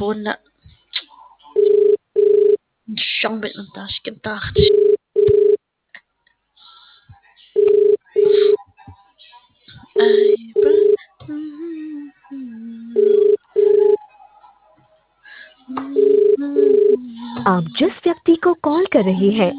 na siyang bentas kita. आप जिस व्यक्ति को कॉल कर रही हैं